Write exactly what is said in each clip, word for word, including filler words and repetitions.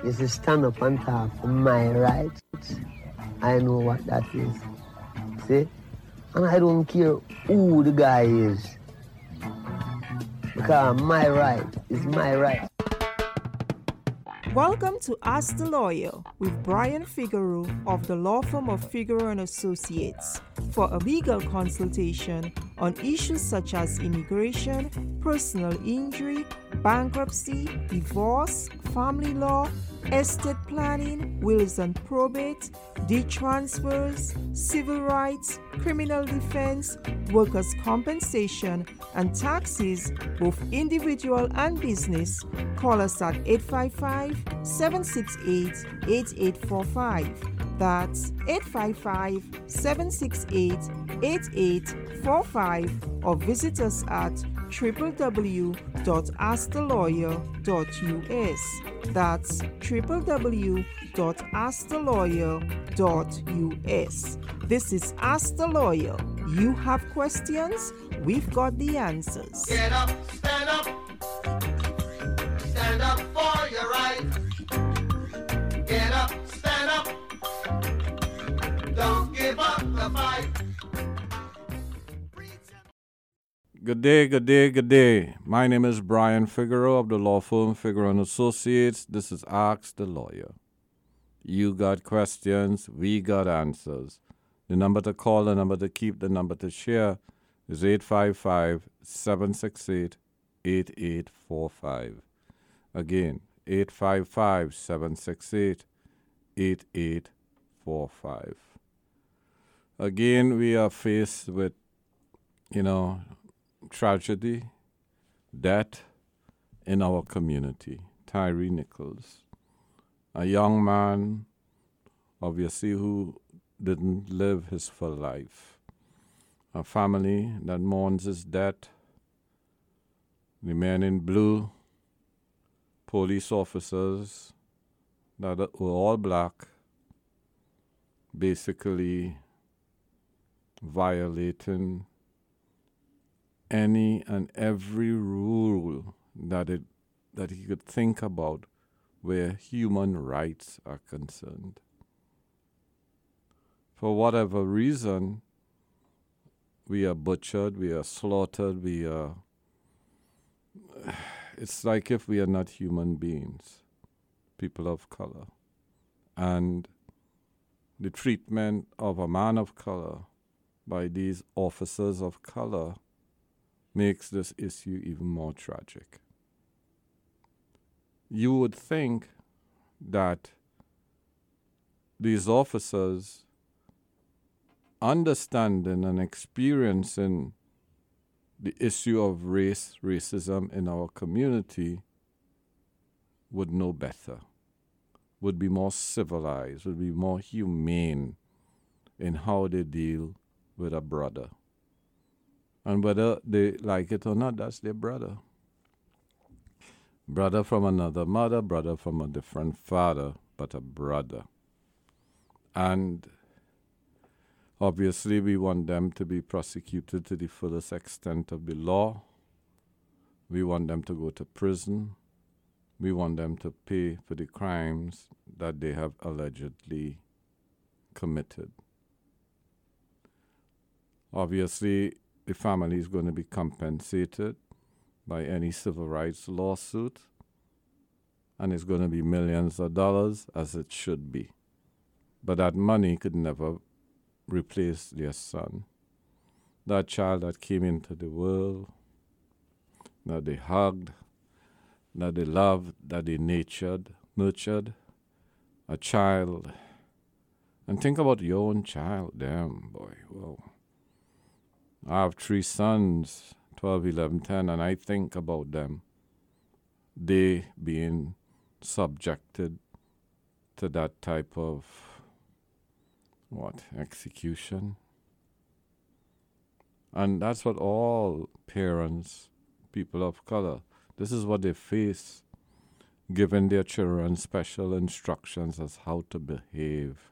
is to stand up and talk for my rights. I know what that is. See? And I don't care who the guy is. Because my right is my right. Welcome to Ask the Lawyer with Brian Figueroa of the law firm of Figueroa and Associates for a legal consultation on issues such as immigration, personal injury, bankruptcy, divorce, family law, estate planning, wills and probate, deed transfers, civil rights, criminal defense, workers' compensation, and taxes, both individual and business. Call us at eight five five, seven six eight, eight eight four five. That's eight five five, seven six eight, eight eight four five, or visit us at w w w dot ask the lawyer dot u s. That's w w w dot ask the lawyer dot u s. This is Ask the Lawyer. You have questions, we've got the answers. Get up, stand up. Stand up for your right. Get up, stand up. Don't give up the fight. Good day, good day, good day. My name is Brian Figueroa of the law firm Figueroa and Associates. This is Ask the Lawyer. You got questions, we got answers. The number to call, the number to keep, the number to share is eight five five, seven six eight, eight eight four five. Again, eight five five, seven six eight, eight eight four five. Again, we are faced with, you know, tragedy, death in our community. Tyree Nichols, a young man, obviously, who didn't live his full life. A family that mourns his death. The men in blue, police officers that were all black, basically violating any and every rule that it that he could think about where human rights are concerned. For whatever reason, we are butchered, we are slaughtered, we are... It's like if we are not human beings, people of color. And the treatment of a man of color by these officers of color makes this issue even more tragic. You would think that these officers, understanding and experiencing the issue of race, racism in our community, would know better, would be more civilized, would be more humane in how they deal with a brother. And whether they like it or not, that's their brother. Brother from another mother, brother from a different father, but a brother. And obviously, we want them to be prosecuted to the fullest extent of the law. We want them to go to prison. We want them to pay for the crimes that they have allegedly committed. Obviously, the family is going to be compensated by any civil rights lawsuit, and it's going to be millions of dollars, as it should be. But that money could never replace their son. That child that came into the world, that they hugged, that they loved, that they nurtured, nurtured, a child. And think about your own child, damn boy, whoa. I have three sons, twelve, eleven, ten, and I think about them. They being subjected to that type of, what, execution? And that's what all parents, people of color, this is what they face, giving their children special instructions as how to behave.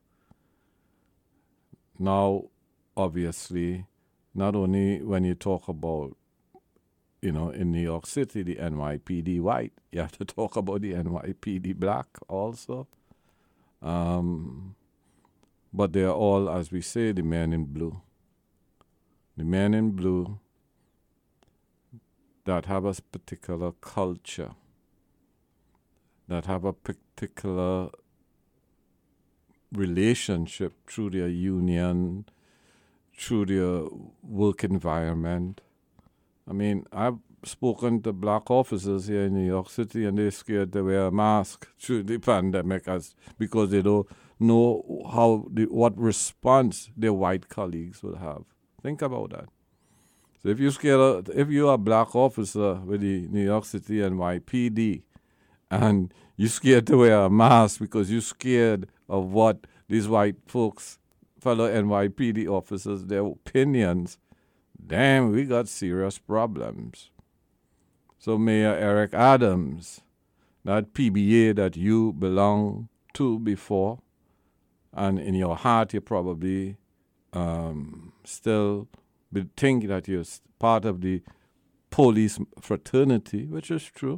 Now, obviously, not only when you talk about you know, in New York City, the N Y P D white. You have to talk about the N Y P D black also. Um, but they are all, as we say, the men in blue. The men in blue that have a particular culture, that have a particular relationship through their union, through their work environment. I mean, I've spoken to black officers here in New York City, and they're scared to wear a mask through the pandemic as because they don't know how the, what response their white colleagues will have. Think about that. So if you're scared, of, if you're a black officer with the New York City N Y P D, and you're scared to wear a mask because you're scared of what these white folks, fellow N Y P D officers, their opinions, damn, we got serious problems. So Mayor Eric Adams, that P B A that you belong to before, and in your heart you probably um, still be think that you're part of the police fraternity, which is true.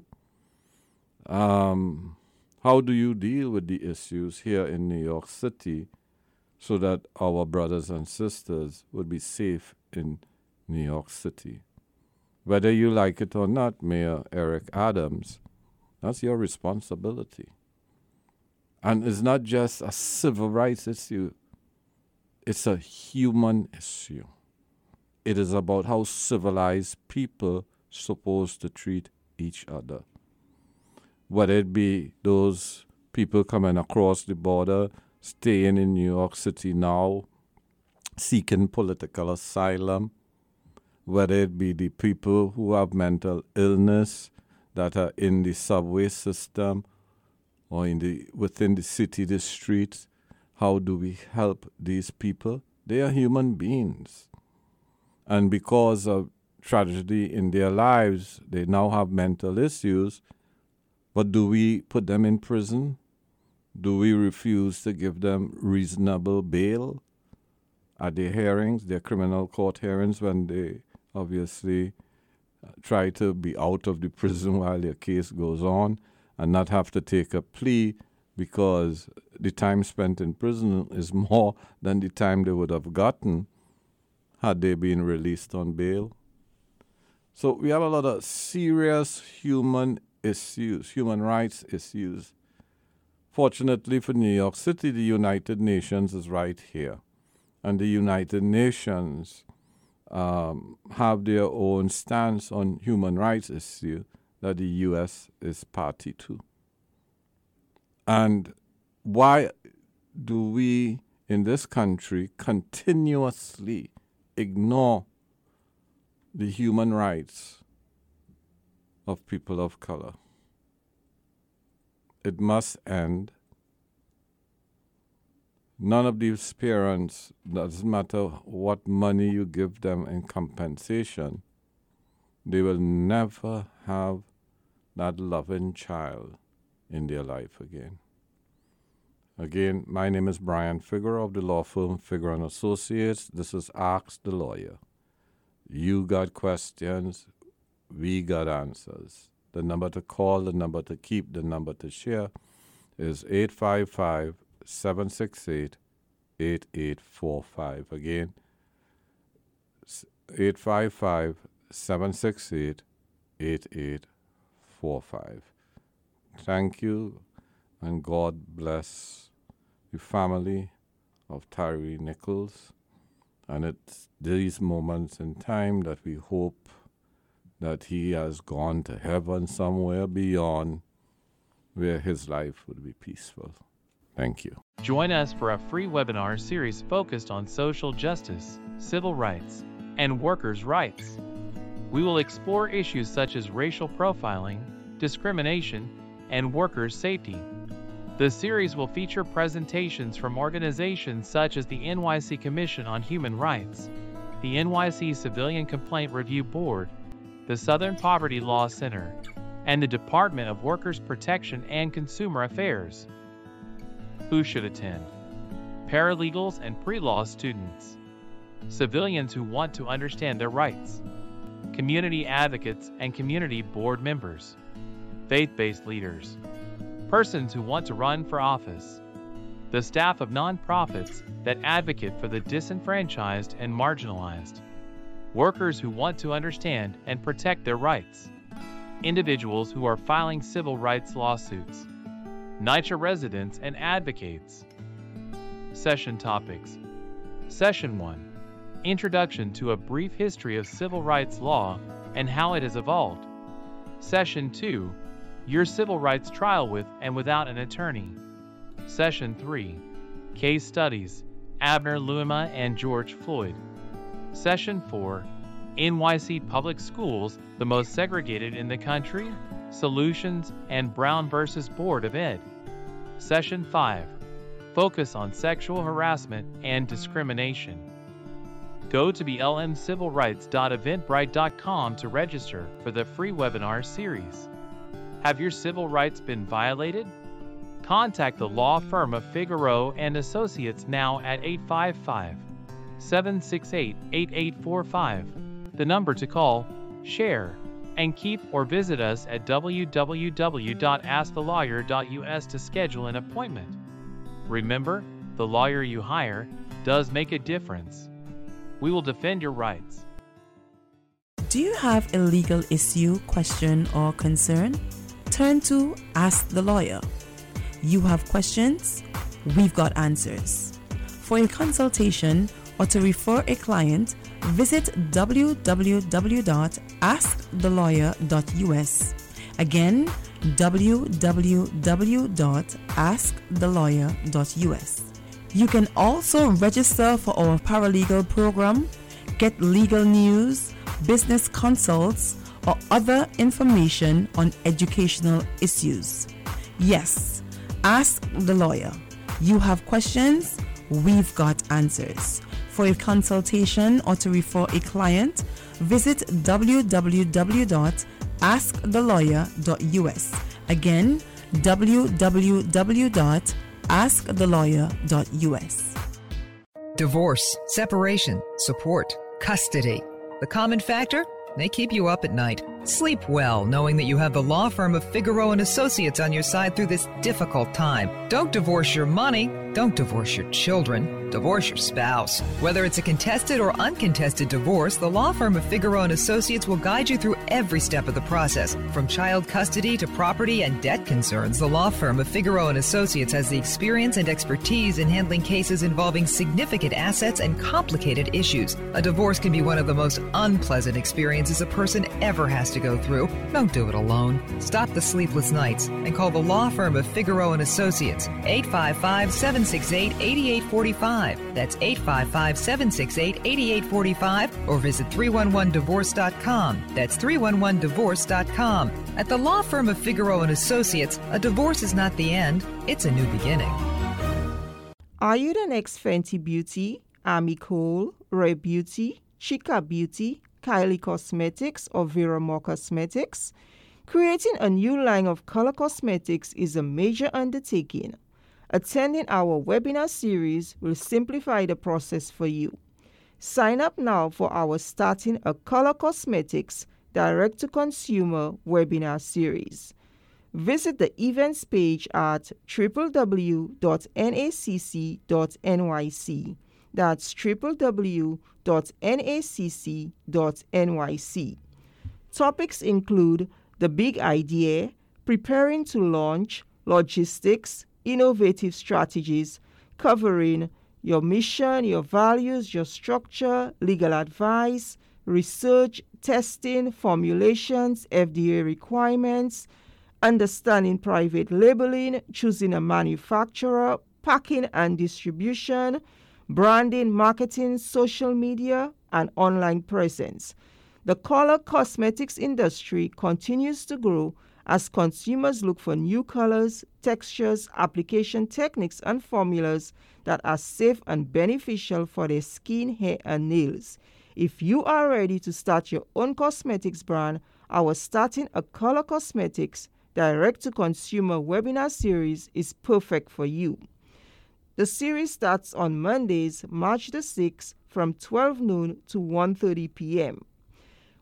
Um, how do you deal with the issues here in New York City so that our brothers and sisters would be safe in New York City? Whether you like it or not, Mayor Eric Adams, that's your responsibility. And it's not just a civil rights issue, it's a human issue. It is about how civilized people supposed to treat each other. Whether it be those people coming across the border, staying in New York City now, seeking political asylum, whether it be the people who have mental illness that are in the subway system or in the within the city, the streets, how do we help these people? They are human beings. And because of tragedy in their lives, they now have mental issues. But do we put them in prison? Do we refuse to give them reasonable bail at their hearings, their criminal court hearings, when they obviously try to be out of the prison while their case goes on and not have to take a plea because the time spent in prison is more than the time they would have gotten had they been released on bail? So we have a lot of serious human issues, human rights issues. Fortunately for New York City, the United Nations is right here. And the United Nations um, have their own stance on human rights issue that the U S is party to. And why do we in this country continuously ignore the human rights of people of color? It must end. None of these parents, doesn't matter what money you give them in compensation, they will never have that loving child in their life again. Again, my name is Brian Figueroa of the law firm Figueroa and Associates. This is Ask the Lawyer. You got questions, we got answers. The number to call, the number to keep, the number to share is eight five five, seven six eight, eight eight four five. Again, eight five five, seven six eight, eight eight four five. Thank you, and God bless the family of Tyree Nichols. And it's these moments in time that we hope that he has gone to heaven somewhere beyond where his life would be peaceful. Thank you. Join us for a free webinar series focused on social justice, civil rights, and workers' rights. We will explore issues such as racial profiling, discrimination, and workers' safety. The series will feature presentations from organizations such as the N Y C Commission on Human Rights, the N Y C Civilian Complaint Review Board, the Southern Poverty Law Center, and the Department of Workers' Protection and Consumer Affairs. Who should attend? Paralegals and pre-law students, civilians who want to understand their rights, community advocates and community board members, faith-based leaders, persons who want to run for office, the staff of nonprofits that advocate for the disenfranchised and marginalized, workers who want to understand and protect their rights, individuals who are filing civil rights lawsuits, NYCHA residents and advocates. Session topics. Session one. Introduction to a brief history of civil rights law and how it has evolved. Session two. Your civil rights trial with and without an attorney. Session three. Case studies, Abner Louima and George Floyd. Session four. N Y C Public Schools, the most segregated in the country, Solutions, and Brown versus Board of Ed. Session five. Focus on sexual harassment and discrimination. Go to b l m civil rights dot eventbrite dot com to register for the free webinar series. Have your civil rights been violated? Contact the law firm of Figueroa and Associates now at eight five five, seven six eight, eight eight four five. The number to call, share, and keep, or visit us at w w w dot ask the lawyer dot u s to schedule an appointment. Remember, the lawyer you hire does make a difference. We will defend your rights. Do you have a legal issue, question, or concern? Turn to Ask the Lawyer. You have questions? We've got answers. For a consultation or to refer a client, visit w w w dot ask the lawyer dot u s. Again, w w w dot ask the lawyer dot u s. You can also register for our paralegal program, get legal news, business consults, or other information on educational issues. Yes, ask the lawyer. You have questions? We've got answers. For a consultation or to refer a client, visit w w w dot ask the lawyer dot u s. Again, w w w dot ask the lawyer dot u s. Divorce, separation, support, custody. The common factor? They keep you up at night. Sleep well knowing that you have the law firm of Figueroa and Associates on your side through this difficult time. Don't divorce your money. Don't divorce your children. Divorce your spouse. Whether it's a contested or uncontested divorce, the law firm of Figueroa and Associates will guide you through every step of the process. From child custody to property and debt concerns, the law firm of Figueroa and Associates has the experience and expertise in handling cases involving significant assets and complicated issues. A divorce can be one of the most unpleasant experiences a person ever has to go through. Don't do it alone. Stop the sleepless nights and call the law firm of Figueroa and Associates, eight five five, seven six eight, eight eight four five. That's eight five five, seven six eight, eight eight four five, or visit three one one divorce dot com. That's three one one divorce dot com. At the law firm of Figueroa and Associates, a divorce is not the end, it's a new beginning. Are you the next Fenty Beauty, Ami Cole, Ray Beauty, Chica Beauty, Kylie Cosmetics, or Vera Moore Cosmetics? Creating a new line of color cosmetics is a major undertaking. Attending our webinar series will simplify the process for you. Sign up now for our Starting a Color Cosmetics direct-to-consumer webinar series. Visit the events page at w w w dot n a c c dot n y c. That's w w w dot n a c c dot n y c. Topics include the big idea, preparing to launch, logistics, innovative strategies, covering your mission, your values, your structure, legal advice, research, testing, formulations, F D A requirements, understanding private labeling, choosing a manufacturer, packing and distribution, branding, marketing, social media, and online presence. The color cosmetics industry continues to grow as consumers look for new colors, textures, application techniques, and formulas that are safe and beneficial for their skin, hair, and nails. If you are ready to start your own cosmetics brand, our Starting a Color Cosmetics direct-to-consumer webinar series is perfect for you. The series starts on Mondays, March the sixth, from twelve noon to one thirty p.m.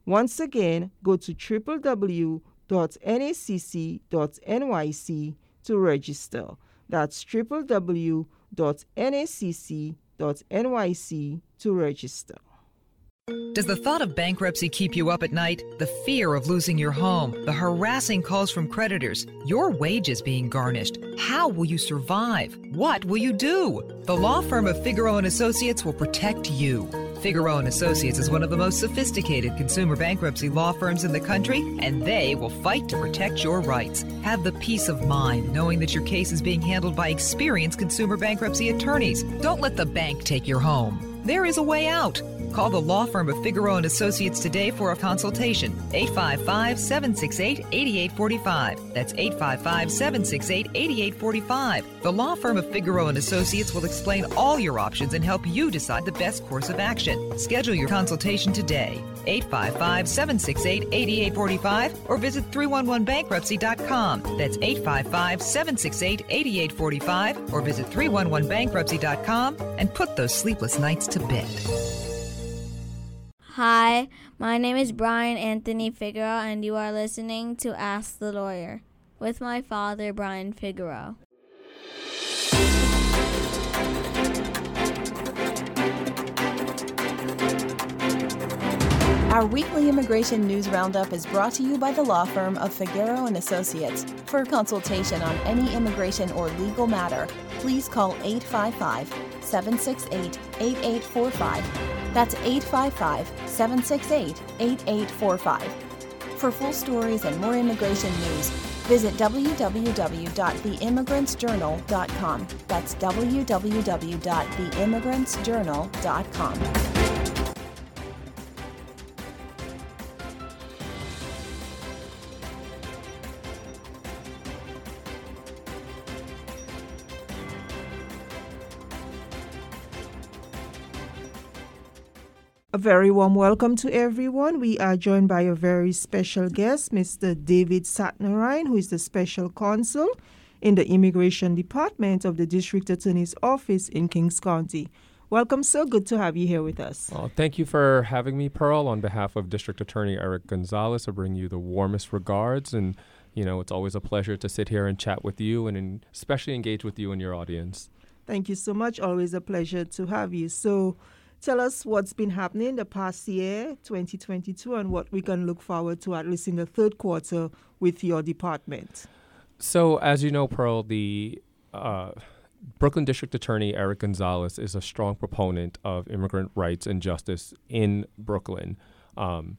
Once again, go to w w w dot n a c c dot n y c to register. That's w w w dot n a c c dot n y c to register. Does the thought of bankruptcy keep you up at night? The fear of losing your home, the harassing calls from creditors, your wages being garnished. How will you survive? What will you do? The law firm of Figueroa and Associates will protect you. Figueroa and Associates is one of the most sophisticated consumer bankruptcy law firms in the country, and they will fight to protect your rights. Have the peace of mind knowing that your case is being handled by experienced consumer bankruptcy attorneys. Don't let the bank take your home. There is a way out. Call the law firm of Figueroa and Associates today for a consultation. eight five five, seven six eight, eight eight four five. That's eight five five, seven six eight, eight eight four five. The law firm of Figueroa and Associates will explain all your options and help you decide the best course of action. Schedule your consultation today. eight five five, seven six eight, eight eight four five or visit three one one bankruptcy dot com. That's eight five five, seven six eight, eight eight four five or visit three one one bankruptcy dot com and put those sleepless nights to bed. Hi, my name is Brian Anthony Figueroa, and you are listening to Ask the Lawyer with my father, Brian Figueroa. Our weekly immigration news roundup is brought to you by the law firm of Figueroa and Associates. For a consultation on any immigration or legal matter, please call eight five five, seven six eight, eight eight four five. That's eight five five, seven six eight, eight eight four five. For full stories and more immigration news, visit w w w dot the immigrants journal dot com. That's w w w dot the immigrants journal dot com. A very warm welcome to everyone. We are joined by a very special guest, Mister David Satnarine, who is the Special Counsel in the Immigration Department of the District Attorney's Office in Kings County. Welcome, sir. Good to have you here with us. Oh, thank you for having me, Pearl. On behalf of District Attorney Eric Gonzalez, I bring you the warmest regards. And, you know, it's always a pleasure to sit here and chat with you and in, especially engage with you and your audience. Thank you so much. Always a pleasure to have you. So, tell us what's been happening the past year, twenty twenty-two, and what we can look forward to, at least in the third quarter, with your department. So, as you know, Pearl, the uh, Brooklyn District Attorney Eric Gonzalez is a strong proponent of immigrant rights and justice in Brooklyn. Um,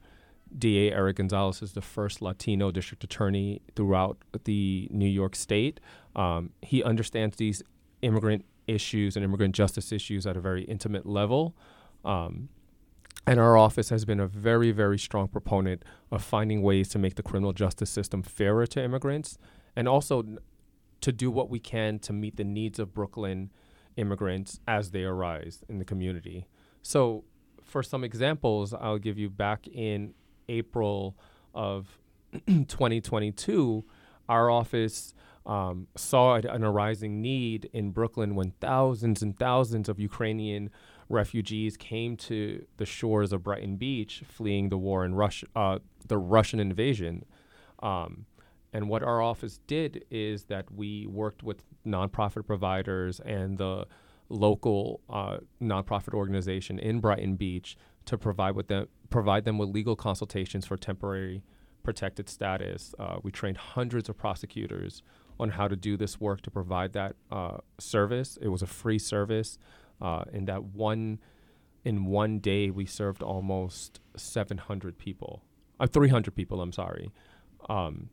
D A Eric Gonzalez is the first Latino district attorney throughout the New York State. Um, he understands these immigrant issues and immigrant justice issues at a very intimate level. Um, and our office has been a very, very strong proponent of finding ways to make the criminal justice system fairer to immigrants and also n- to do what we can to meet the needs of Brooklyn immigrants as they arise in the community. So for some examples, I'll give you back in April of twenty twenty-two, our office Um, saw an arising need in Brooklyn when thousands and thousands of Ukrainian refugees came to the shores of Brighton Beach, fleeing the war in Russia, uh, the Russian invasion. Um, and what our office did is that we worked with nonprofit providers and the local uh, nonprofit organization in Brighton Beach to provide with them provide them with legal consultations for temporary protected status. Uh, we trained hundreds of prosecutors on how to do this work to provide that uh, service. It was a free service. Uh, in that one, in one day, we served almost seven hundred people, uh, three hundred people, I'm sorry, um,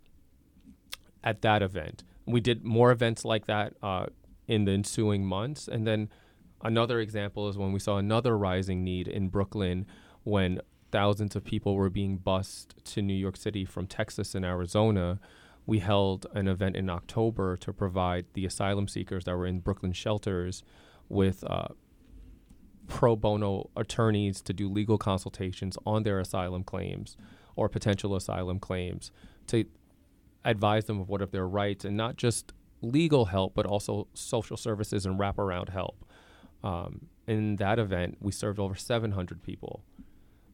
at that event. We did more events like that uh, in the ensuing months. And then another example is when we saw another rising need in Brooklyn when thousands of people were being bused to New York City from Texas and Arizona. We held an event in October to provide the asylum seekers that were in Brooklyn shelters with uh, pro bono attorneys to do legal consultations on their asylum claims or potential asylum claims to advise them of what are their rights, and not just legal help, but also social services and wraparound help. Um, in that event, we served over seven hundred people.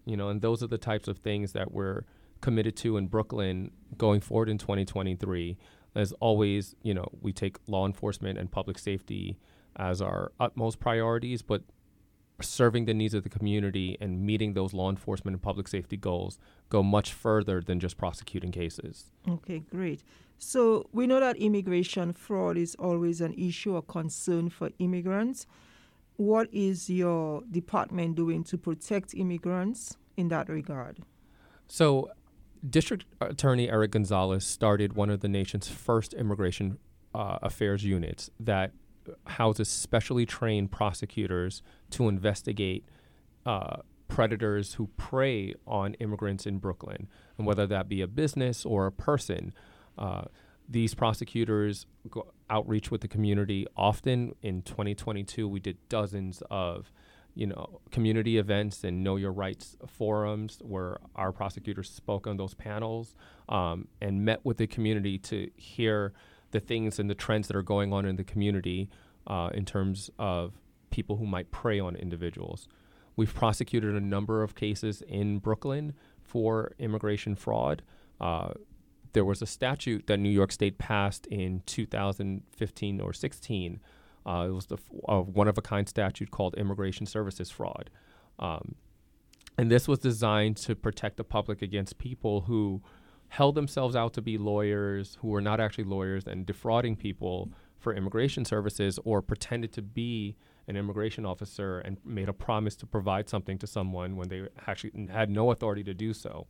you know, and those are the types of things that we're committed to in Brooklyn going forward in twenty twenty-three. As always, you know, we take law enforcement and public safety as our utmost priorities, but serving the needs of the community and meeting those law enforcement and public safety goals go much further than just prosecuting cases. Okay, great. So we know that immigration fraud is always an issue or concern for immigrants. What is your department doing to protect immigrants in that regard? So District Attorney Eric Gonzalez started one of the nation's first immigration uh, affairs units that houses specially trained prosecutors to investigate uh, predators who prey on immigrants in Brooklyn, and whether that be a business or a person. Uh, these prosecutors go outreach with the community often. In twenty twenty-two, we did dozens of you know, community events and Know Your Rights forums where our prosecutors spoke on those panels um, and met with the community to hear the things and the trends that are going on in the community uh, in terms of people who might prey on individuals. We've prosecuted a number of cases in Brooklyn for immigration fraud. Uh, there was a statute that New York State passed in two thousand fifteen or sixteen. Uh, it was the f- uh, one-of-a-kind statute called Immigration Services Fraud. Um, and this was designed to protect the public against people who held themselves out to be lawyers, who were not actually lawyers, and defrauding people for immigration services, or pretended to be an immigration officer and made a promise to provide something to someone when they actually had no authority to do so.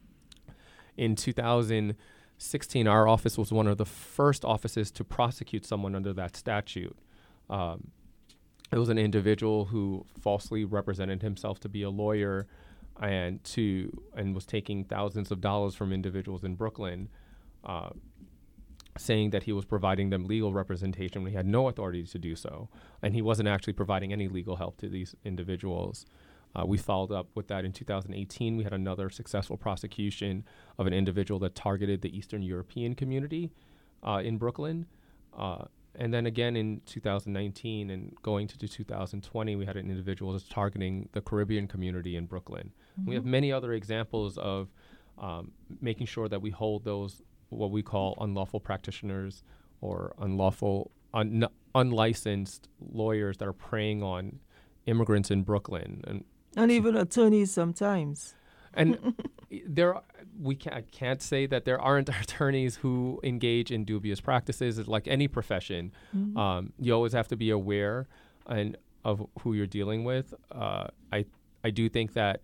In two thousand sixteen, our office was one of the first offices to prosecute someone under that statute. Um, it was an individual who falsely represented himself to be a lawyer and to and was taking thousands of dollars from individuals in Brooklyn, uh, saying that he was providing them legal representation when he had no authority to do so, and he wasn't actually providing any legal help to these individuals. Uh, we followed up with that in two thousand eighteen. We had another successful prosecution of an individual that targeted the Eastern European community uh, in Brooklyn. Uh, And then again in two thousand nineteen and going to two thousand twenty, we had an individual that's targeting the Caribbean community in Brooklyn. Mm-hmm. We have many other examples of um, making sure that we hold those what we call unlawful practitioners or unlawful, un- unlicensed lawyers that are preying on immigrants in Brooklyn. And, and even attorneys sometimes. And there, we can't, I can't say that there aren't attorneys who engage in dubious practices. It's like any profession. Mm-hmm. Um, you always have to be aware and of who you're dealing with. Uh, I I do think that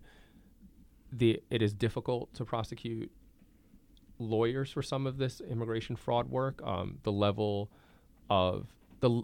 the it is difficult to prosecute lawyers for some of this immigration fraud work. Um, the level of the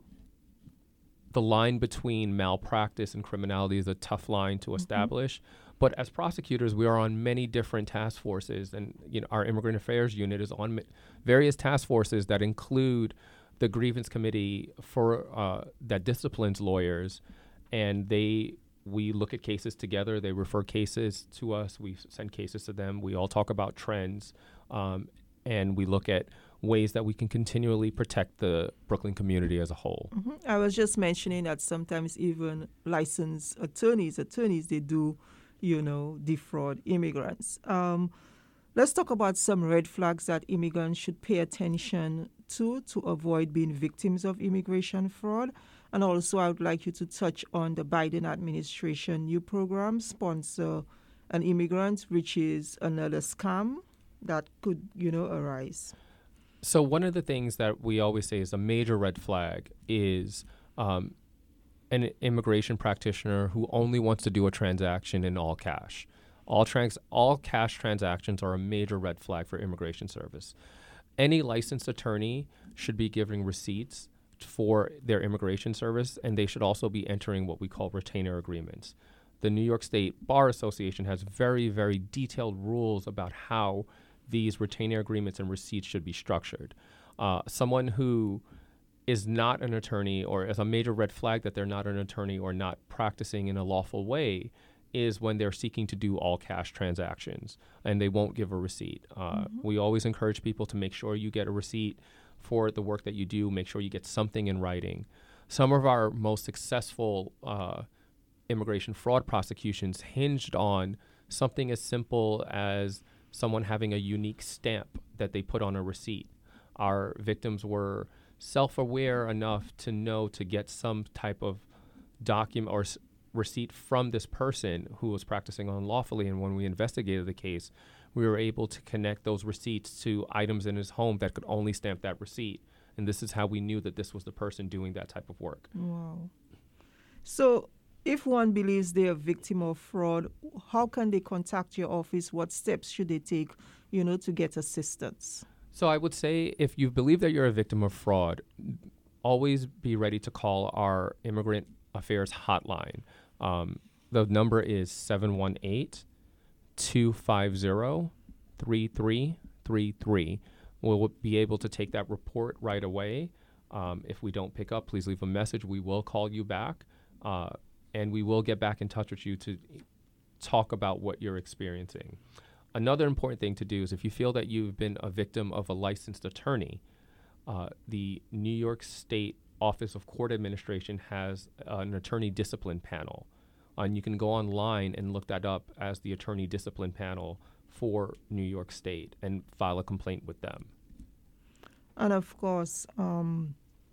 the line between malpractice and criminality is a tough line to mm-hmm. establish. But as prosecutors, we are on many different task forces, and you know our Immigrant Affairs Unit is on ma- various task forces that include the grievance committee for uh, that disciplines lawyers, and they we look at cases together. They refer cases to us. We send cases to them. We all talk about trends, um, and we look at ways that we can continually protect the Brooklyn community as a whole. Mm-hmm. I was just mentioning that sometimes even licensed attorneys, attorneys, they do. you know, defraud immigrants. Um, let's talk about some red flags that immigrants should pay attention to to avoid being victims of immigration fraud. And also, I would like you to touch on the Biden administration new program, Sponsor an Immigrant, which is another scam that could, you know, arise. So one of the things that we always say is a major red flag is um, an immigration practitioner who only wants to do a transaction in all cash. All trans- all cash transactions are a major red flag for immigration service. Any licensed attorney should be giving receipts for their immigration service, and they should also be entering what we call retainer agreements. The New York State Bar Association has very, very detailed rules about how these retainer agreements and receipts should be structured. Uh, someone who is not an attorney, or as a major red flag that they're not an attorney or not practicing in a lawful way, is when they're seeking to do all cash transactions and they won't give a receipt. Uh, mm-hmm. We always encourage people to make sure you get a receipt for the work that you do. Make sure you get something in writing. Some of our most successful uh, immigration fraud prosecutions hinged on something as simple as someone having a unique stamp that they put on a receipt. Our victims were self-aware enough to know to get some type of document or s- receipt from this person who was practicing unlawfully. And when we investigated the case, we were able to connect those receipts to items in his home that could only stamp that receipt. And this is how we knew that this was the person doing that type of work. Wow. So if one believes they're a victim of fraud, how can they contact your office? What steps should they take, you know, to get assistance? So I would say if you believe that you're a victim of fraud, always be ready to call our Immigrant Affairs hotline. Um, the number is seven one eight, two five zero, three three three three. We'll be able to take that report right away. Um, if we don't pick up, please leave a message. We will call you back, uh, and we will get back in touch with you to talk about what you're experiencing. Another important thing to do is if you feel that you've been a victim of a licensed attorney, uh, the New York State Office of Court Administration has uh, an attorney discipline panel. Uh, and you can go online and look that up as the attorney discipline panel for New York State and file a complaint with them. And of course, um,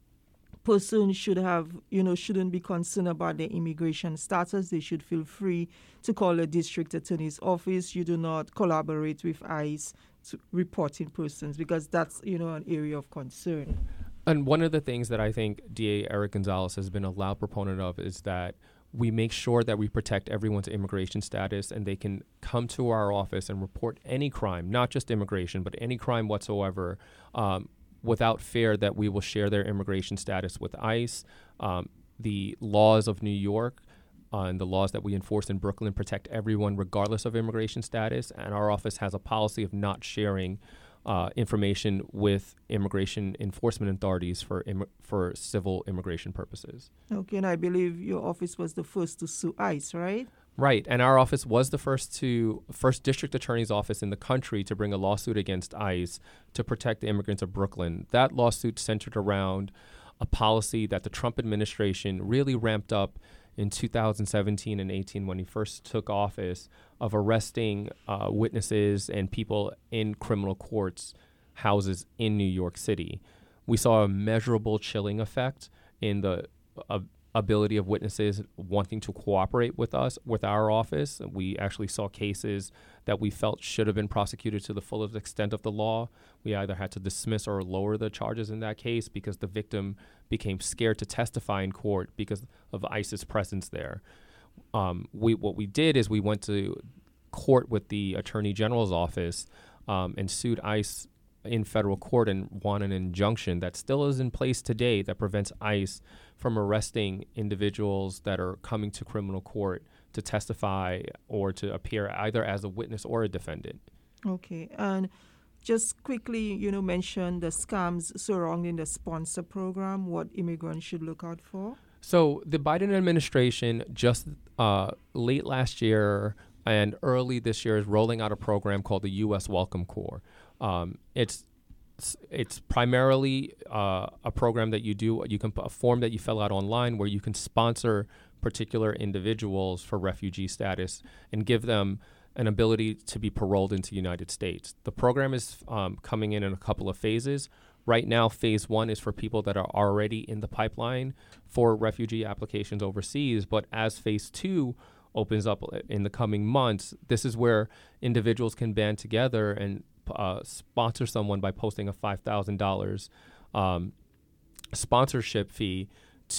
persons should have, you know, shouldn't be concerned about their immigration status. They should feel free to call the district attorney's office. You do not collaborate with ICE to reporting persons because that's, you know, an area of concern. And one of the things that I think D A Eric Gonzalez has been a loud proponent of is that we make sure that we protect everyone's immigration status and they can come to our office and report any crime, not just immigration, but any crime whatsoever, um, without fear that we will share their immigration status with ICE. Um, the laws of New York uh, and the laws that we enforce in Brooklyn protect everyone regardless of immigration status, and our office has a policy of not sharing uh, information with immigration enforcement authorities for Im- for civil immigration purposes. Okay, and I believe your office was the first to sue ICE, right? Right, and our office was the first to first district attorney's office in the country to bring a lawsuit against ICE to protect the immigrants of Brooklyn. That lawsuit centered around a policy that the Trump administration really ramped up in two thousand seventeen and eighteen when he first took office, of arresting uh, witnesses and people in criminal courts houses in New York City. We saw a measurable chilling effect in the uh, ability of witnesses wanting to cooperate with us, with our office. We actually saw cases that we felt should have been prosecuted to the fullest extent of the law. We either had to dismiss or lower the charges in that case because the victim became scared to testify in court because of ICE's presence there. Um, we what we did is we went to court with the Attorney General's office um, and sued ICE in federal court and won an injunction that still is in place today that prevents ICE from arresting individuals that are coming to criminal court to testify or to appear either as a witness or a defendant. Okay, and just quickly, you know, mention the scams surrounding the sponsor program, what immigrants should look out for. So the Biden administration just uh, late last year and early this year is rolling out a program called the U S Welcome Corps. Um, it's it's primarily uh, a program that you do. You can a form that you fill out online where you can sponsor particular individuals for refugee status and give them an ability to be paroled into the United States. The program is um, coming in in a couple of phases. Right now, phase one is for people that are already in the pipeline for refugee applications overseas. But as phase two opens up in the coming months, this is where individuals can band together and uh, sponsor someone by posting a five thousand dollars um, sponsorship fee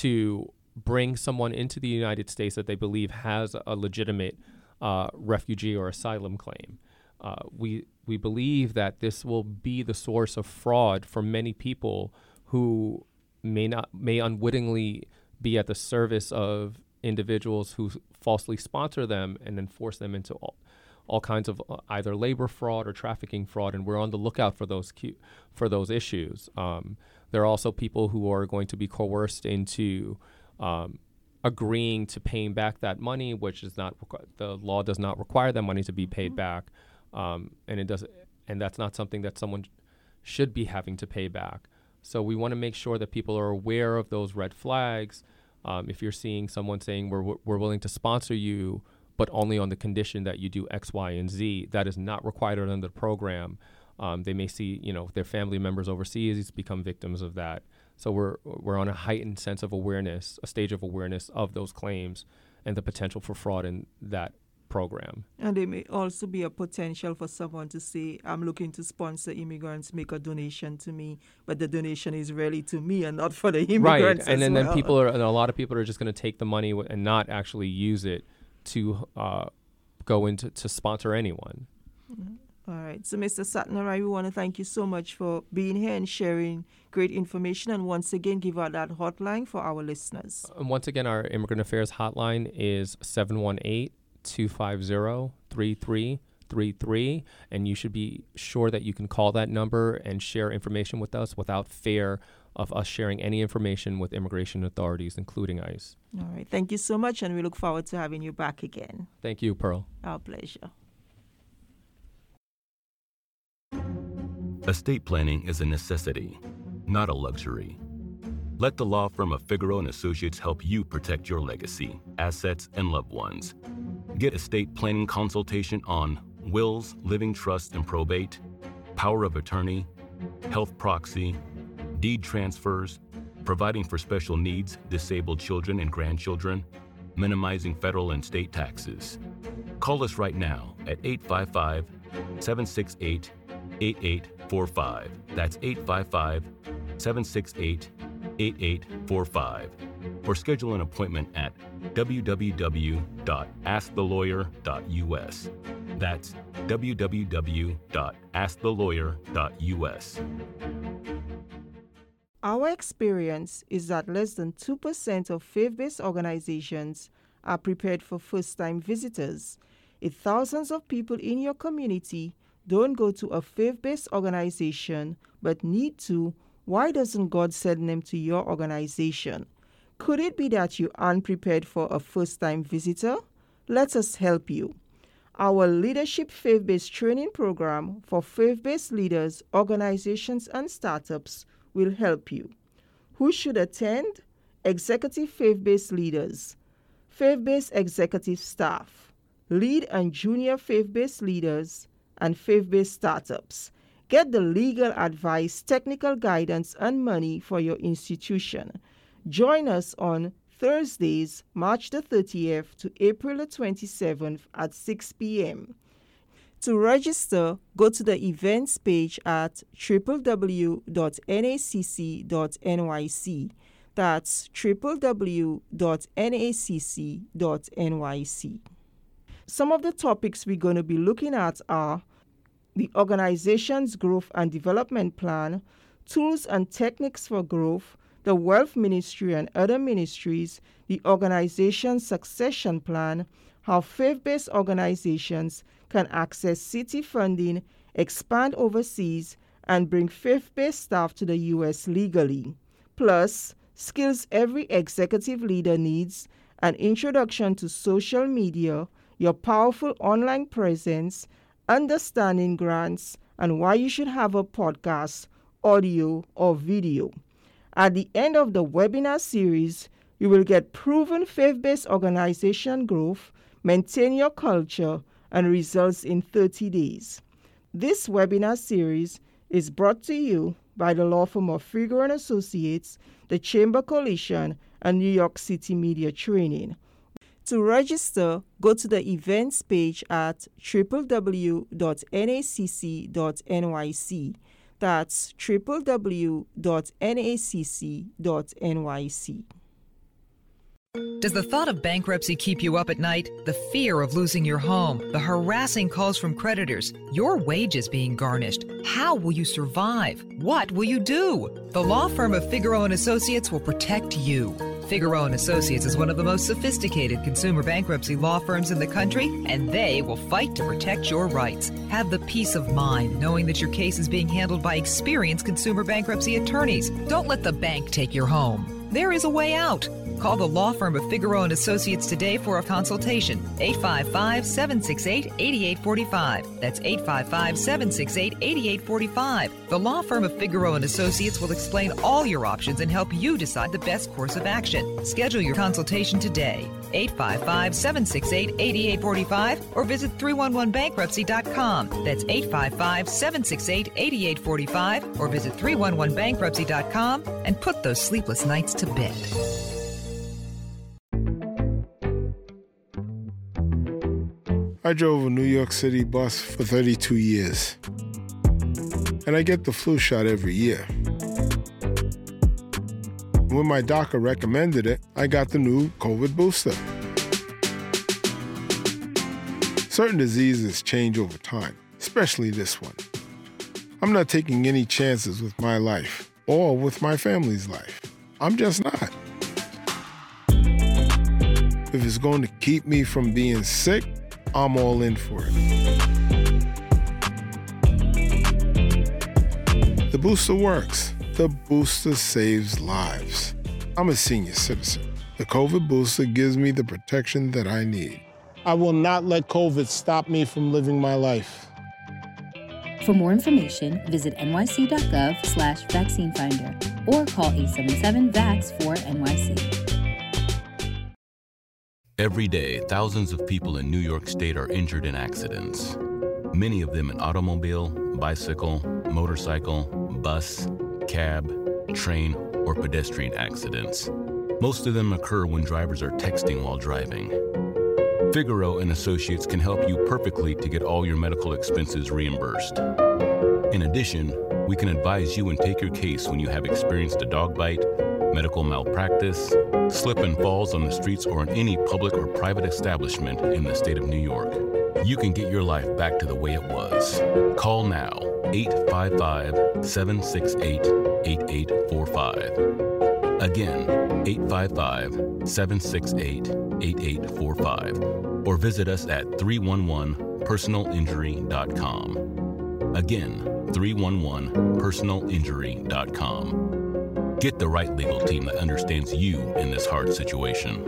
to bring someone into the United States that they believe has a legitimate uh, refugee or asylum claim. Uh, we we believe that this will be the source of fraud for many people who may not may unwittingly be at the service of individuals who falsely sponsor them and then force them into all, all kinds of uh, either labor fraud or trafficking fraud, and we're on the lookout for those cu- for those issues. Um, there are also people who are going to be coerced into um, agreeing to paying back that money, which is not requ- the law does not require that money to be paid back, um, and it does, and that's not something that someone should be having to pay back. So we want to make sure that people are aware of those red flags. Um, if you're seeing someone saying we're we're willing to sponsor you but only on the condition that you do X, Y, and Z. That is not required under the program. Um, they may see, you know, their family members overseas become victims of that. So we're we're on a heightened sense of awareness, a stage of awareness of those claims and the potential for fraud in that program. And there may also be a potential for someone to say, I'm looking to sponsor immigrants, make a donation to me, but the donation is really to me and not for the immigrants. Right, and then, well. then people are, and a lot of people are just going to take the money w- and not actually use it to uh, go into to sponsor anyone. Mm-hmm. All right. So, Mister Satnarai, we want to thank you so much for being here and sharing great information. And once again, give out that hotline for our listeners. And once again, our Immigrant Affairs hotline is seven one eight, two five zero, three three three three. And you should be sure that you can call that number and share information with us without fear of us sharing any information with immigration authorities, including ICE. All right. Thank you so much. And we look forward to having you back again. Thank you, Pearl. Our pleasure. Estate planning is a necessity, not a luxury. Let the law firm of Figueroa and Associates help you protect your legacy, assets, and loved ones. Get estate planning consultation on wills, living trusts and probate, power of attorney, health proxy, deed transfers, providing for special needs, disabled children and grandchildren, minimizing federal and state taxes. Call us right now at eight five five, seven six eight, eight eight four five. That's eight five five, seven six eight, eight eight four five. Or schedule an appointment at w w w dot ask the lawyer dot u s. That's w w w dot ask the lawyer dot u s. Our experience is that less than two percent of faith-based organizations are prepared for first-time visitors. If thousands of people in your community don't go to a faith-based organization but need to, why doesn't God send them to your organization? Could it be that you aren't prepared for a first-time visitor? Let us help you. Our Leadership Faith-Based Training Program for faith-based leaders, organizations, and startups will help you. Who should attend? Executive faith-based leaders, faith-based executive staff, lead and junior faith-based leaders, and faith-based startups. Get the legal advice, technical guidance, and money for your institution. Join us on Thursdays, March the thirtieth to April the twenty-seventh at six p.m. To register, go to the events page at w w w dot n a c c dot n y c. That's w w w dot n a c c dot n y c. Some of the topics we're going to be looking at are the organization's growth and development plan, tools and techniques for growth, the wealth ministry and other ministries, the organization's succession plan, how faith-based organizations can access city funding, expand overseas, and bring faith-based staff to the U S legally. Plus, skills every executive leader needs, an introduction to social media, your powerful online presence, understanding grants, and why you should have a podcast, audio, or video. At the end of the webinar series, you will get proven faith-based organization growth, maintain your culture, and results in thirty days. This webinar series is brought to you by the law firm of Figueroa and Associates, the Chamber Coalition, and New York City Media Training. To register, go to the events page at w w w dot n a c c dot n y c. That's w w w dot n a c c dot n y c. Does the thought of bankruptcy keep you up at night? The fear of losing your home, the harassing calls from creditors, your wages being garnished. How will you survive? What will you do? The law firm of Figueroa and Associates will protect you. Figueroa and Associates is one of the most sophisticated consumer bankruptcy law firms in the country, and they will fight to protect your rights. Have the peace of mind knowing that your case is being handled by experienced consumer bankruptcy attorneys. Don't let the bank take your home. there is a way out. Call the law firm of Figueroa and Associates today for a consultation. eight five five, seven six eight, eight eight four five. That's eight five five, seven six eight, eight eight four five. The law firm of Figueroa and Associates will explain all your options and help you decide the best course of action. Schedule your consultation today. eight five five, seven six eight, eight eight four five or visit three one one bankruptcy dot com. That's eight five five, seven six eight, eight eight four five or visit three one one bankruptcy dot com and put those sleepless nights to bed. I drove a New York City bus for thirty-two years, and I get the flu shot every year. When my doctor recommended it, I got the new COVID booster. Certain diseases change over time, especially this one. I'm not taking any chances with my life or with my family's life. I'm just not. If it's going to keep me from being sick, I'm all in for it. The booster works. The booster saves lives. I'm a senior citizen. The COVID booster gives me the protection that I need. I will not let COVID stop me from living my life. For more information, visit nyc.gov slash vaccine finder or call eight seven seven, V A X four N Y C. Every day, thousands of people in New York State are injured in accidents. Many of them in automobile, bicycle, motorcycle, bus, cab, train, or pedestrian accidents. Most of them occur when drivers are texting while driving. Figueroa and Associates can help you perfectly to get all your medical expenses reimbursed. In addition, we can advise you and take your case when you have experienced a dog bite, medical malpractice, slip and falls on the streets or in any public or private establishment in the state of New York. You can get your life back to the way it was. Call now, eight five five, seven six eight, eight eight four five. Again, eight five five, seven six eight, eight eight four five. Or visit us at three one one personal injury dot com. Again, three one one personal injury dot com. Get the right legal team that understands you in this hard situation.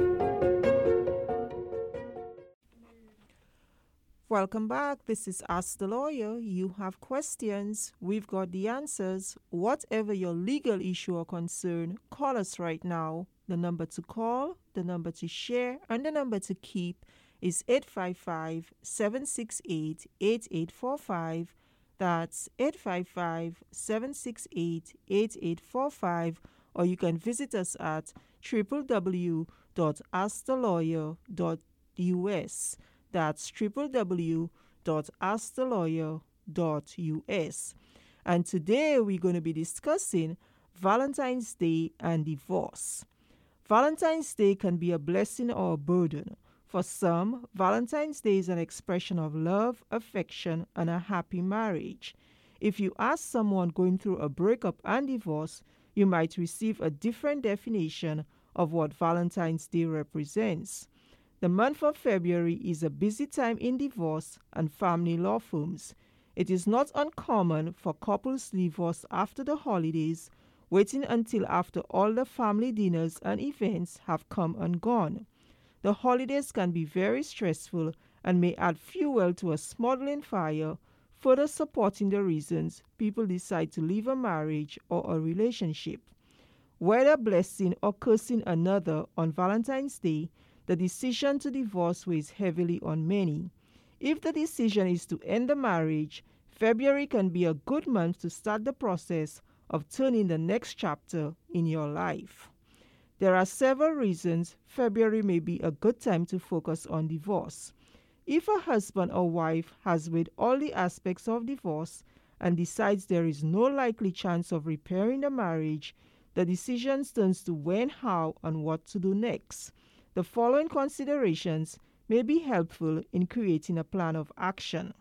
Welcome back. This is Ask the Lawyer. You have questions. We've got the answers. Whatever your legal issue or concern, call us right now. The number to call, the number to share, and the number to keep is eight five five, seven six eight, eight eight four five. That's eight five five, seven six eight, eight eight four five, or you can visit us at w w w dot ask the lawyer dot u s. That's w w w dot ask the lawyer dot u s. And today we're going to be discussing Valentine's Day and divorce. Valentine's Day can be a blessing or a burden. For some, Valentine's Day is an expression of love, affection, and a happy marriage. If you ask someone going through a breakup and divorce, you might receive a different definition of what Valentine's Day represents. The month of February is a busy time in divorce and family law firms. It is not uncommon for couples to divorce after the holidays, waiting until after all the family dinners and events have come and gone. The holidays can be very stressful and may add fuel to a smoldering fire, further supporting the reasons people decide to leave a marriage or a relationship. Whether blessing or cursing another on Valentine's Day, the decision to divorce weighs heavily on many. If the decision is to end the marriage, February can be a good month to start the process of turning the next chapter in your life. There are several reasons February may be a good time to focus on divorce. If a husband or wife has weighed all the aspects of divorce and decides there is no likely chance of repairing the marriage, the decision turns to when, how, and what to do next. The following considerations may be helpful in creating a plan of action.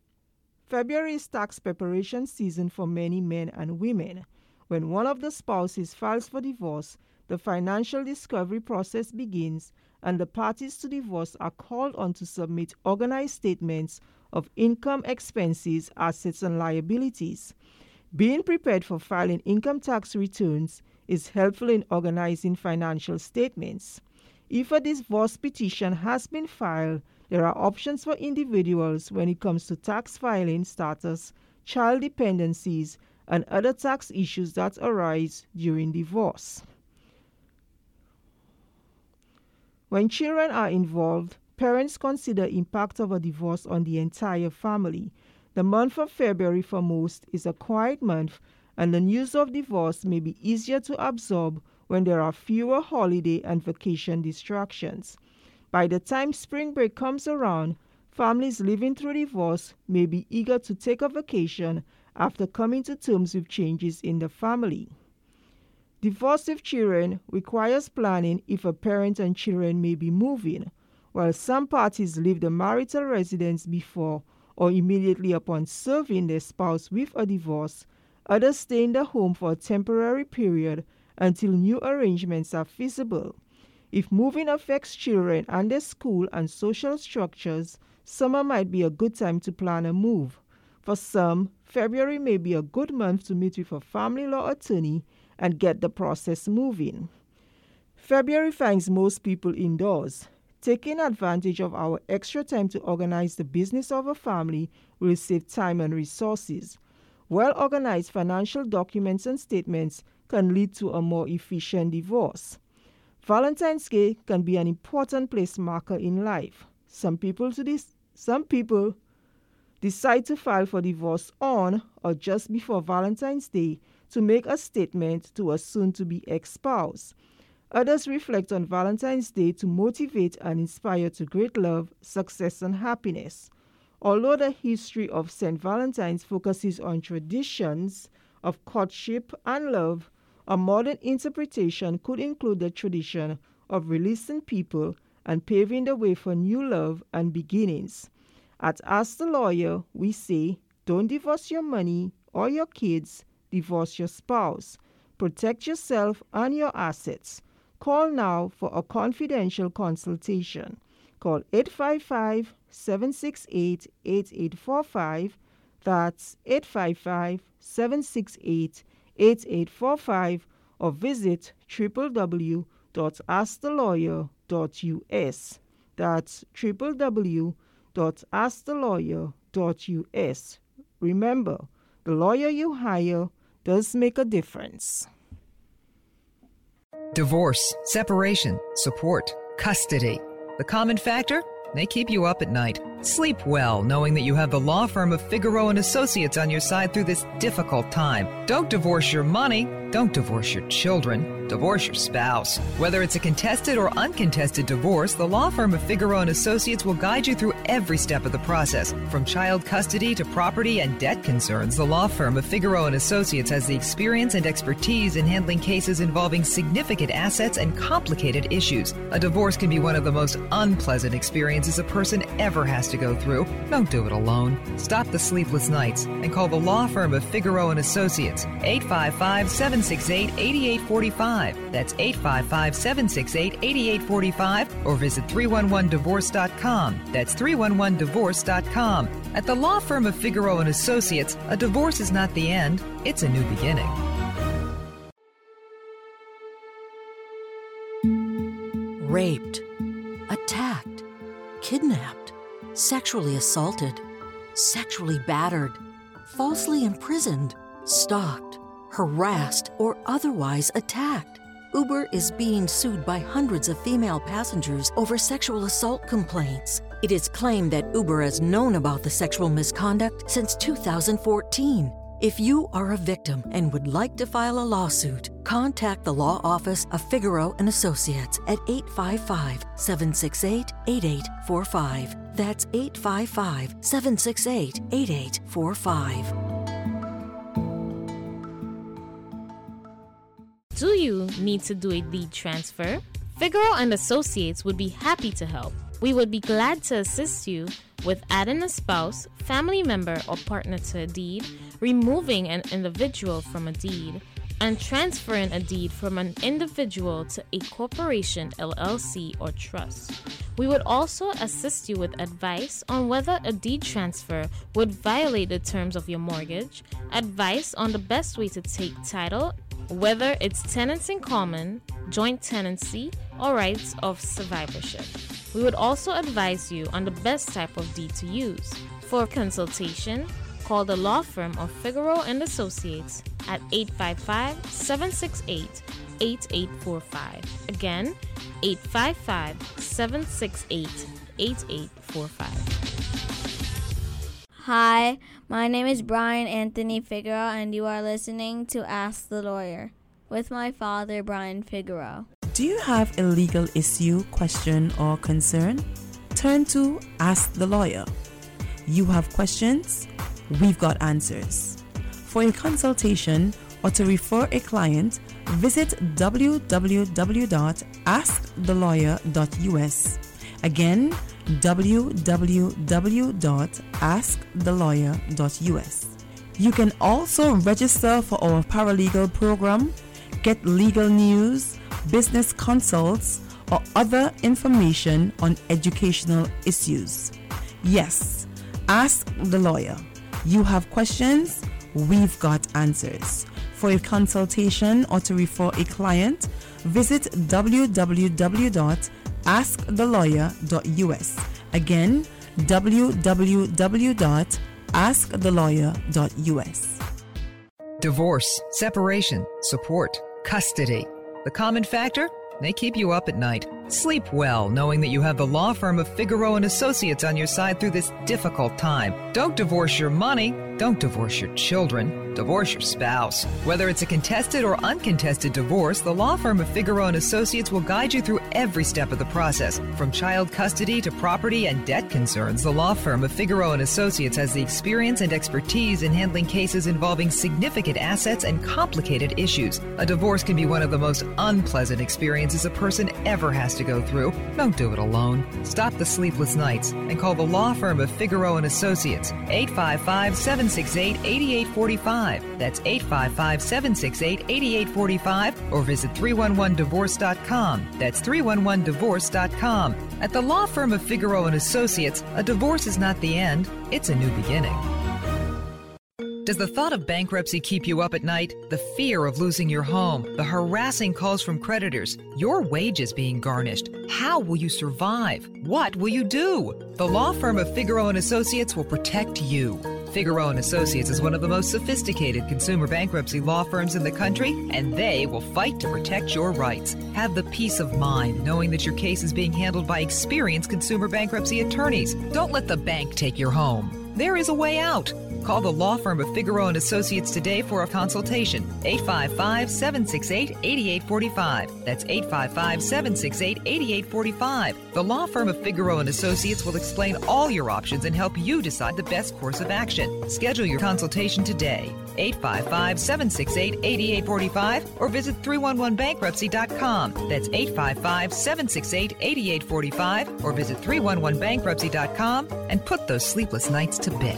February is tax preparation season for many men and women. When one of the spouses files for divorce, the financial discovery process begins, and the parties to divorce are called on to submit organized statements of income, expenses, assets, and liabilities. Being prepared for filing income tax returns is helpful in organizing financial statements. If a divorce petition has been filed, there are options for individuals when it comes to tax filing status, child dependencies, and other tax issues that arise during divorce. When children are involved, parents consider impact of a divorce on the entire family. The month of February for most is a quiet month, and the news of divorce may be easier to absorb when there are fewer holiday and vacation distractions. By the time spring break comes around, families living through divorce may be eager to take a vacation after coming to terms with changes in the family. Divorce with children requires planning if a parent and children may be moving. While some parties leave the marital residence before or immediately upon serving their spouse with a divorce, others stay in the home for a temporary period until new arrangements are feasible. If moving affects children and their school and social structures, summer might be a good time to plan a move. For some, February may be a good month to meet with a family law attorney and get the process moving. February finds most people indoors. Taking advantage of our extra time to organize the business of a family will save time and resources. Well-organized financial documents and statements can lead to a more efficient divorce. Valentine's Day can be an important place marker in life. Some people, to this, some people decide to file for divorce on or just before Valentine's Day to make a statement to a soon-to-be ex-spouse. Others reflect on Valentine's Day to motivate and inspire to great love, success, and happiness. Although the history of Saint Valentine's focuses on traditions of courtship and love, a modern interpretation could include the tradition of releasing people and paving the way for new love and beginnings. At Ask the Lawyer, we say, don't divorce your money or your kids, divorce your spouse. Protect yourself and your assets. Call now for a confidential consultation. Call eight five five, seven six eight, eight eight four five. That's eight five five, seven six eight, eight eight four five, or visit w w w dot ask the lawyer dot u s. That's w w w dot ask the lawyer dot u s. Remember, the lawyer you hire does make a difference. Divorce, separation, support, custody. The common factor? They keep you up at night. Sleep well knowing that you have the law firm of Figaro and Associates on your side through this difficult time. Don't divorce your money. Don't divorce your children. Divorce your spouse. Whether it's a contested or uncontested divorce, the law firm of Figaro and Associates will guide you through every step of the process. From child custody to property and debt concerns, the law firm of Figaro and Associates has the experience and expertise in handling cases involving significant assets and complicated issues. A divorce can be one of the most unpleasant experiences a person ever has to go through. Don't do it alone. Stop the sleepless nights and call the law firm of Figaro and Associates, eight five five, seven six eight, eight eight four five. That's eight five five, seven six eight, eight eight four five, or visit three one one divorce dot com. That's three one one divorce dot com. At the law firm of Figaro and Associates, a divorce is not the end, it's a new beginning. Raped, attacked, kidnapped, sexually assaulted, sexually battered, falsely imprisoned, stalked, harassed, or otherwise attacked. Uber is being sued by hundreds of female passengers over sexual assault complaints. It is claimed that Uber has known about the sexual misconduct since two thousand fourteen. If you are a victim and would like to file a lawsuit, contact the law office of Figaro and Associates at eight five five, seven six eight, eight eight four five. That's eight five five, seven six eight, eight eight four five. Do you need to do a deed transfer? Figaro and Associates would be happy to help. We would be glad to assist you with adding a spouse, family member, or partner to a deed, removing an individual from a deed, and transferring a deed from an individual to a corporation, L L C, or trust. We would also assist you with advice on whether a deed transfer would violate the terms of your mortgage, advice on the best way to take title whether it's tenants in common, joint tenancy, or rights of survivorship. We would also advise you on the best type of deed to use. For consultation, call the law firm of Figaro and Associates at eight five five, seven six eight, eight eight four five. Again, eight five five, seven six eight, eight eight four five. Hi, my name is Brian Anthony Figueroa, and you are listening to Ask the Lawyer with my father, Brian Figueroa. Do you have a legal issue, question, or concern? Turn to Ask the Lawyer. You have questions? We've got answers. For a consultation or to refer a client, visit w w w dot ask the lawyer dot u s. Again, w w w dot ask the lawyer dot u s. You can also register for our paralegal program, get legal news, business consults, or other information on educational issues. Yes, Ask the Lawyer. You have questions? We've got answers. For a consultation or to refer a client, visit w w w dot ask the lawyer dot u s. Again, w w w dot ask the lawyer dot u s. Divorce, separation, support, custody. The common factor? They keep you up at night. Sleep well knowing that you have the law firm of Figaro and Associates on your side through this difficult time. Don't divorce your money. Don't divorce your children. Divorce your spouse. Whether it's a contested or uncontested divorce, the law firm of Figaro and Associates will guide you through every step of the process. From child custody to property and debt concerns, the law firm of Figaro and Associates has the experience and expertise in handling cases involving significant assets and complicated issues. A divorce can be one of the most unpleasant experiences a person ever has to go through. Don't do it alone. Stop the sleepless nights and call the law firm of Figaro and Associates, eight five five, seven six eight, eight eight four five. That's eight five five, seven six eight, eight eight four five, or visit three one one divorce dot com. That's three one one divorce dot com. At the law firm of Figaro and Associates, a divorce is not the end, it's a new beginning. Does the thought of bankruptcy keep you up at night? The fear of losing your home, the harassing calls from creditors, your wages being garnished. How will you survive? What will you do? The law firm of Figaro and Associates will protect you. Figaro and Associates is one of the most sophisticated consumer bankruptcy law firms in the country, and they will fight to protect your rights. Have the peace of mind knowing that your case is being handled by experienced consumer bankruptcy attorneys. Don't let the bank take your home. There is a way out. Call the law firm of Figaro and Associates today for a consultation. eight five five, seven six eight, eight eight four five. That's eight five five, seven six eight, eight eight four five. The law firm of Figaro and Associates will explain all your options and help you decide the best course of action. Schedule your consultation today. eight five five, seven six eight, eight eight four five or visit three one one bankruptcy dot com. That's eight five five, seven six eight, eight eight four five or visit three one one bankruptcy dot com and put those sleepless nights to bed.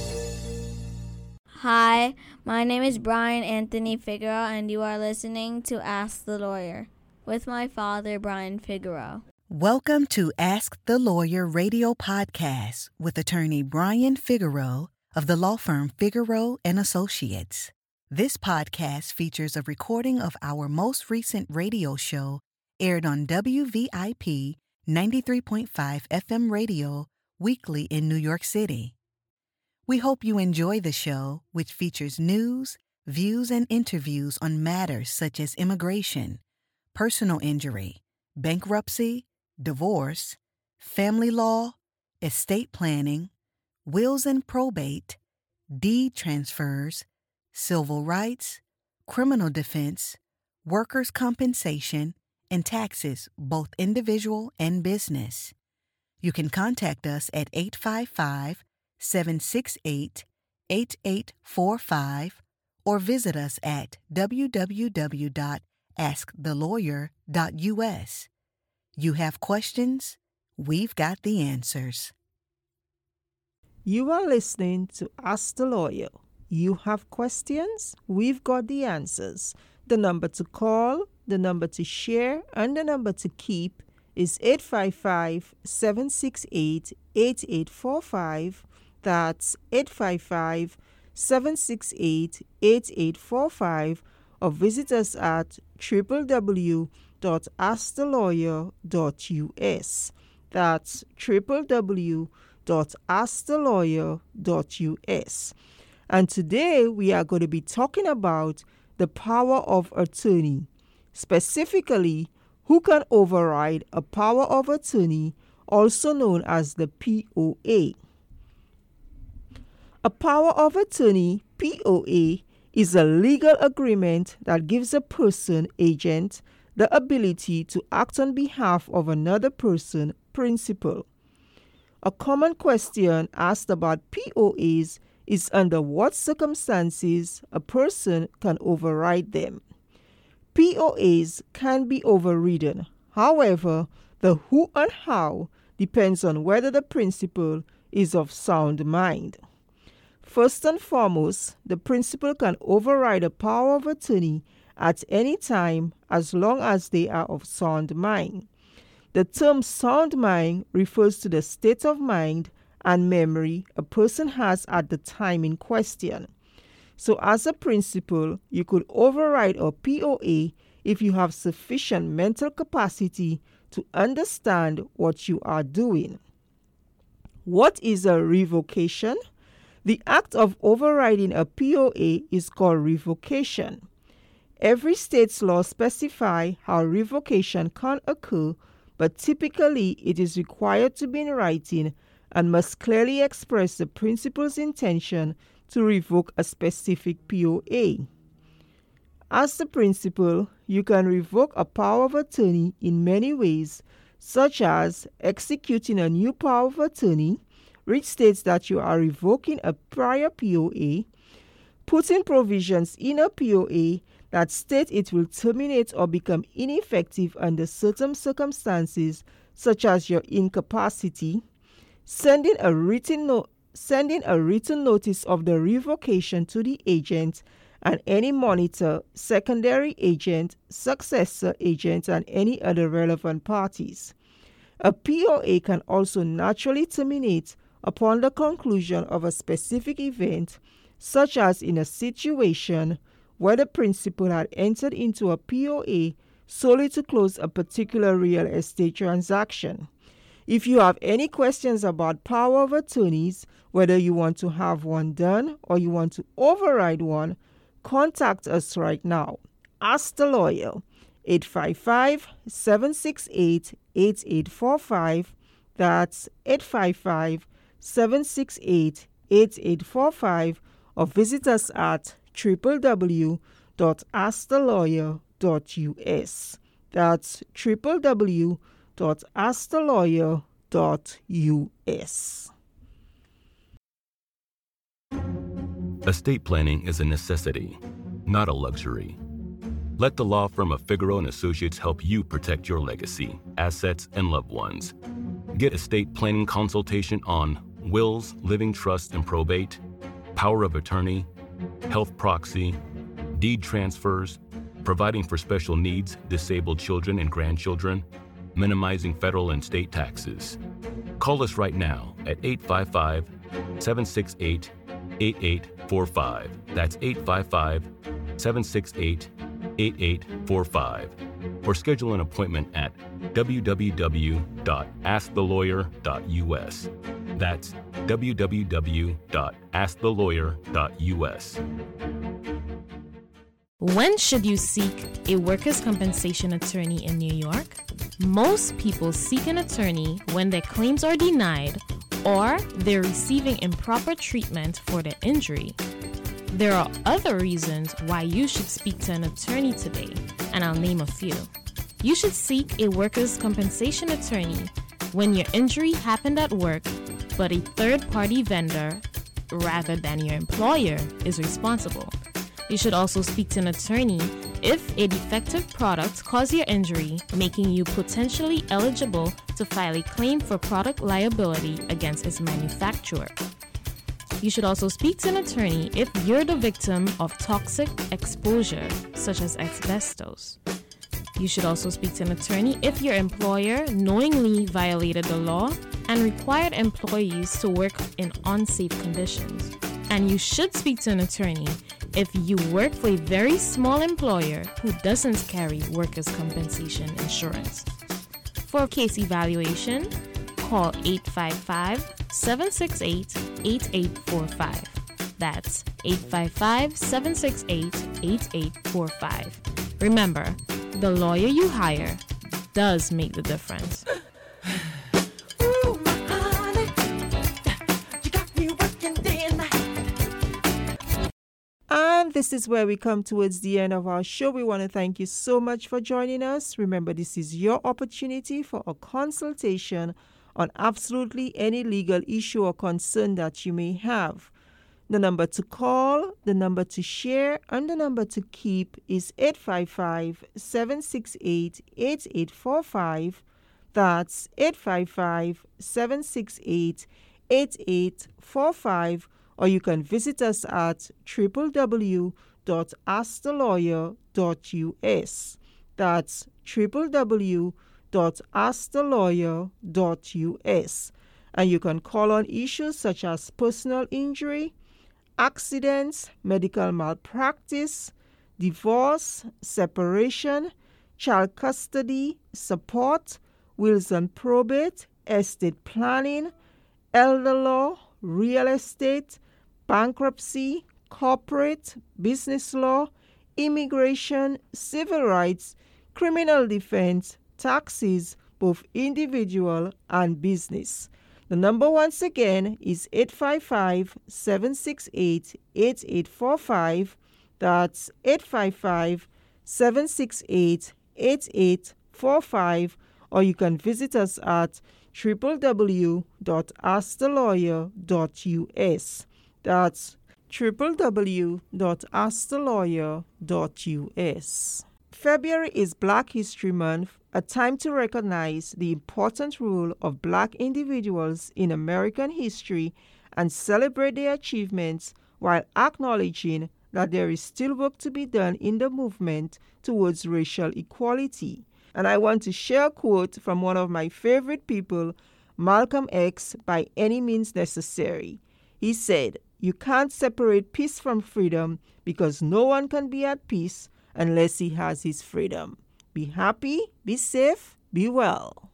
Hi, my name is Brian Anthony Figueroa, and you are listening to Ask the Lawyer with my father, Brian Figueroa. Welcome to Ask the Lawyer radio podcast with attorney Brian Figueroa of the law firm Figaro and Associates. This podcast features a recording of our most recent radio show aired on W V I P ninety-three point five F M radio weekly in New York City. We hope you enjoy the show, which features news, views, and interviews on matters such as immigration, personal injury, bankruptcy, divorce, family law, estate planning, wills and probate, deed transfers, civil rights, criminal defense, workers' compensation, and taxes, both individual and business. You can contact us at eight five five, seven six eight, eight eight four five or visit us at w w w dot ask the lawyer dot u s. You have questions? We've got the answers. You are listening to Ask the Lawyer. You have questions? We've got the answers. The number to call, the number to share, and the number to keep is eight five five, seven six eight, eight eight four five. That's eight five five, seven six eight, eight eight four five, or visit us at w w w dot ask the lawyer dot u s. That's w w w dot ask the lawyer dot u s. And today we are going to be talking about the power of attorney. Specifically, who can override a power of attorney, also known as the P O A. A power of attorney, P O A, is a legal agreement that gives a person, agent, the ability to act on behalf of another person, principal. A common question asked about P O As is under what circumstances a person can override them. P O As can be overridden. However, the who and how depends on whether the principal is of sound mind. First and foremost, the principal can override a power of attorney at any time as long as they are of sound mind. The term sound mind refers to the state of mind and memory a person has at the time in question. So as a principal, you could override a P O A if you have sufficient mental capacity to understand what you are doing. What is a revocation? The act of overriding a P O A is called revocation. Every state's law specify how revocation can occur, but typically it is required to be in writing and must clearly express the principal's intention to revoke a specific P O A. As the principal, you can revoke a power of attorney in many ways, such as executing a new power of attorney, which states that you are revoking a prior P O A, putting provisions in a P O A that state it will terminate or become ineffective under certain circumstances, such as your incapacity, sending a written no- sending a written notice of the revocation to the agent and any monitor, secondary agent, successor agent, and any other relevant parties. A P O A can also naturally terminate upon the conclusion of a specific event, such as in a situation where the principal had entered into a P O A solely to close a particular real estate transaction. If you have any questions about power of attorneys, whether you want to have one done or you want to override one, contact us right now. Ask the Lawyer, eight five five, seven six eight, eight eight four five. That's eight five five, seven six eight, eight eight four five, or visit us at w w w dot ask the lawyer dot u s. That's w w w dot ask the lawyer dot u s. Estate planning is a necessity, not a luxury. Let the law firm of Figaro and Associates help you protect your legacy, assets, and loved ones. Get estate planning consultation on wills, living trusts and probate, power of attorney, health proxy, deed transfers, providing for special needs, disabled children and grandchildren, minimizing federal and state taxes. Call us right now at eight five five, seven six eight, eight eight four five. That's eight five five, seven six eight, eight eight four five. Or schedule an appointment at w w w dot ask the lawyer dot u s. That's w w w dot ask the lawyer dot u s. When should you seek a workers' compensation attorney in New York? Most people seek an attorney when their claims are denied or they're receiving improper treatment for their injury. There are other reasons why you should speak to an attorney today, and I'll name a few. You should seek a workers' compensation attorney when your injury happened at work, but a third-party vendor, rather than your employer, is responsible. You should also speak to an attorney if a defective product caused your injury, making you potentially eligible to file a claim for product liability against its manufacturer. You should also speak to an attorney if you're the victim of toxic exposure, such as asbestos. You should also speak to an attorney if your employer knowingly violated the law and required employees to work in unsafe conditions. And you should speak to an attorney if you work for a very small employer who doesn't carry workers' compensation insurance. For a case evaluation, call eight five five, seven six eight, eight eight four five. That's eight five five, seven six eight, eight eight four five. Remember, the lawyer you hire does make the difference. And this is where we come towards the end of our show. We want to thank you so much for joining us. Remember, this is your opportunity for a consultation on absolutely any legal issue or concern that you may have. The number to call, the number to share, and the number to keep is eight five five, seven six eight, eight eight four five. That's eight five five, seven six eight, eight eight four five. Or you can visit us at w w w dot ask the lawyer dot u s. That's w w w dot ask the lawyer dot u s. And you can call on issues such as personal injury, accidents, medical malpractice, divorce, separation, child custody, support, wills and probate, estate planning, elder law, real estate, bankruptcy, corporate, business law, immigration, civil rights, criminal defense, taxes, both individual and business. The number once again is eight five five, seven six eight, eight eight four five. That's eight five five, seven six eight, eight eight four five. Or you can visit us at w w w dot ask the lawyer dot u s. That's w w w dot ask the lawyer dot u s. February is Black History Month, a time to recognize the important role of Black individuals in American history and celebrate their achievements while acknowledging that there is still work to be done in the movement towards racial equality. And I want to share a quote from one of my favorite people, Malcolm X, by any means necessary. He said, "You can't separate peace from freedom because no one can be at peace unless he has his freedom. Be happy, be safe, be well."